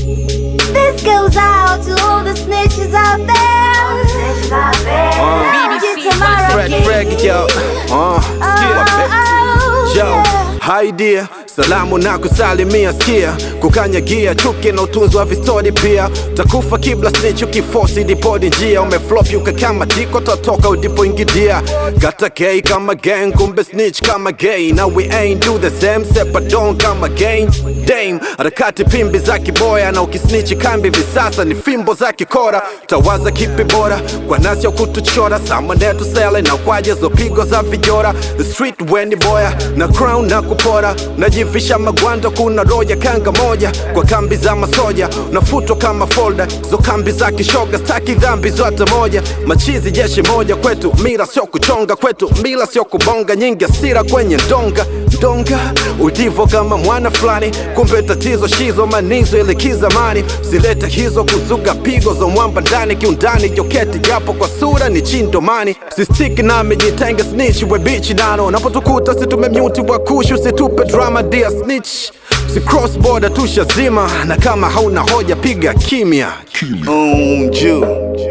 This goes out to all the snitches out there. Fred, yo. Yo, hi dear. Salamu na kusalimia skia, kukanyagia chuki na utunzi wa vistori pia. Takufa kibla snitch ukiforce dipodi njia. Umeflop yuka kama tiko tatoka udipo ingidia. Gata gay kama gang, kumbe snitch kama gay. Now we ain't do the same, sepadon kama gang. Dame, harakati pimbi za kiboya. Na ukisnitch kambi visasa ni fimbo za kikora. Tawaza kipi bora, kwa nasi ya kutuchora. Samane tusele na kwaje zo pigo za vijora. The street weni boya, na crown na kupora. Najifisha magwanda kuna roja kanga moja. Kwa kambi za masoja, nafutwa kama folder. Zo kambi za kishoga, staki dhambi zote moja. Machizi jeshi moja kwetu, mira sio kuchonga. Kwetu mila sio kubonga, nyingi asira kwenye ndonga. Ndonga, udivo kama mwana flani. Kumbe tatizo shizo manizo ilikiza mani. Silete hizo kuzuga pigo zo mwamba ndani. Kiundani joketi japo kwa sura ni chindomani. Sistiki nami jitenge snitch we bitch nano. Napotukuta situmemyuti wakushu situpe drama dear snitch. Si cross border tushazima. Na kama hauna hoja piga kimya. Juu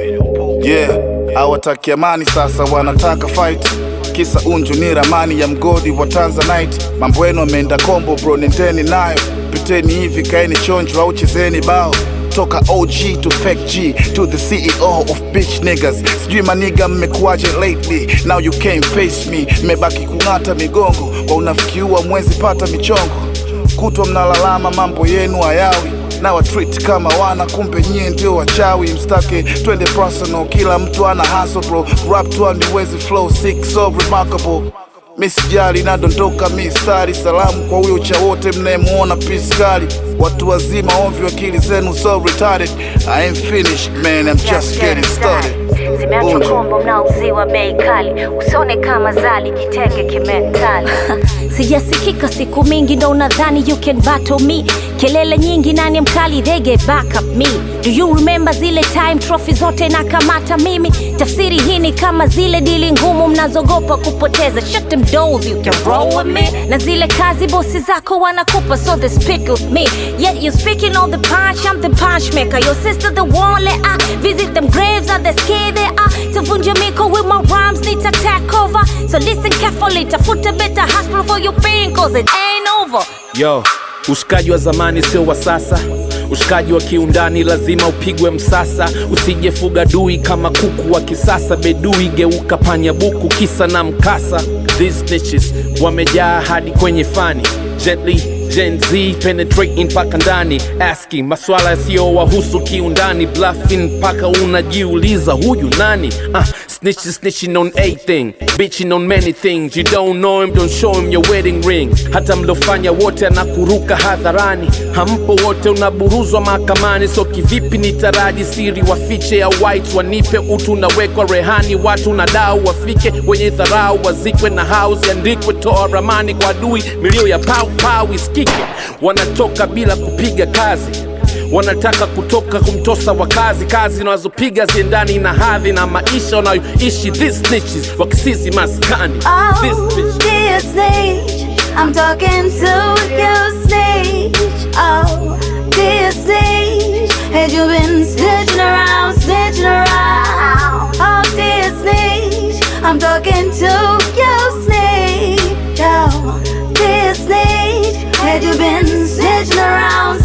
yeah, hawataki amani sasa wanataka fight. Kisa unju ni ramani ya mgodi wa Tanzanite. Mambo yenu ameenda kombo bro, nendeni nayo. Piteni hivi kaeni chonjo au chezeni bao. Toka OG to fake G to the CEO of bitch niggas. Sijui maniga mmekuaje lately. Now you can't face me. Mmebaki kungata migongo. Kwa unafikiua mwezi pata michongo. Kutwa mnalalama mambo yenu hayawi. Na wa treat kama wana kumbe nyie ndio wachawi. Mstake twende personal, kila mtu ana hustle bro. Rap tu niwezi flow sick so remarkable. Misijali na dondoka mistari. Salamu kwa huyo cha wote mnayemuona piskali. Watu wazima ovyo akili zenu so retarded. I ain't finished man, I'm just getting started. Zimeacha kombo mnauziwa bei kali. Usione kama zali, jitenge kimentali. Sijasikika siku mingi ndo unadhani you can battle me. Kelele nyingi nani mkali, they get back up me. Do you remember zile time trophy zote na kamata mimi? Tafsiri hii ni kama zile dili ngumu mnazogopa kupoteza. Shut them doors, you can roll with me. Na zile kazi bossi zako wanakupa so they speak with me. Yet you speaking on the punch, I'm the punch maker. Your sister the one, let I visit them graves, are they scared they are? Tavunja miko with my rhymes, need to take over. So listen carefully, tafuta better hospital for your pain, cause it ain't over. Yo, ushikaji wa zamani sio wa sasa. Ushikaji wa kiundani lazima upigwe msasa. Usijefuga dui kama kuku wa kisasa. Bedui geuka panya buku kisa na mkasa. These snitches wamejaa hadi kwenye fani. Gently Gen Z penetrating paka ndani. Asking maswala yasiyo wahusu kiundani. Bluffing paka unajiuliza huyu nani? Snitching on a thing, bitching on many things. You don't know him, don't show him your wedding ring. Hata mlofanya wote anakuruka hadharani. Hampo wote unaburuzwa mahakamani. So kivipi nitaraji siri wafiche ya white wanipe utu nawekwa rehani. Watu na dau wafike wenye dharau wazikwe na house yandikwe toa ramani kwa adui. Milio ya pau isikike. Wanatoka bila kupiga kazi. Wanataka kutoka kumtosa wakazi. Kazi nazopiga ziendani na hadhi na maisha wanayoishi. These snitches wakisizi maskani. Oh, dear snitch, I'm talking to you snitch. Oh, dear snitch, had you been snitching around, snitching around? Oh, dear snitch, I'm talking to you snitch. Oh, dear snitch, had you been snitching around,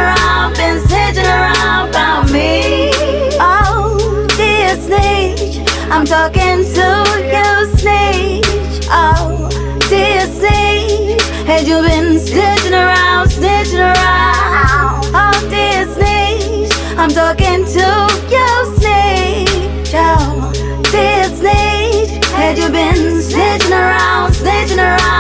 been snitching around about me? Oh, dear snitch, I'm talking to you snitch. Oh, dear snitch, had you been snitching around, Oh, dear snitch, I'm talking to you snitch. Oh, dear snitch, had you been snitching around,